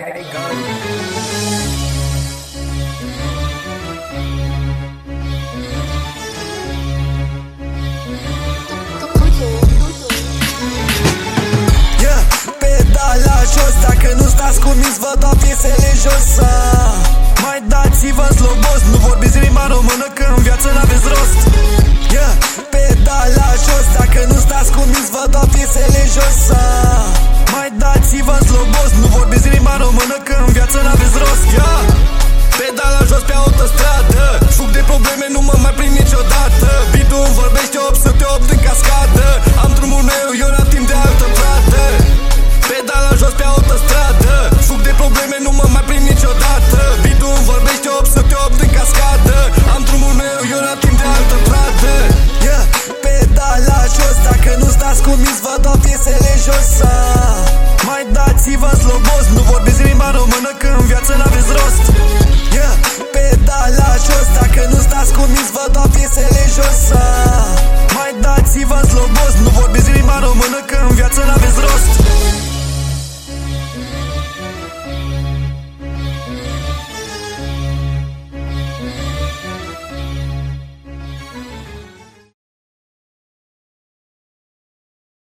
Pedala jos, dacă nu stați convins, vă dau piesele jos. Mai dați-vă slow boss, nu vorbiți rima română că în viață n-aveți rost. Pedala jos, dacă nu stați convins, vă dau piesele jos. Mai dați-vă slow boss, nu vorbiți rima română că în viață n-aveți rost. Pedala jos pe autostradă, fug de probleme, nu mă mai prind niciodată. Beat-ul îmi vorbește 808 în cascadă. Am drumul meu, eu n-am timp de altă plată. Pedala jos pe autostradă, fug de probleme, nu mă mai prind niciodată. Beat-ul îmi vorbește 808 în cascadă. Am drumul meu, eu n-am timp de altă plată. Pedala jos, dacă nu stați convins, vă dau piesele jos. Mai dați-vă slow boss,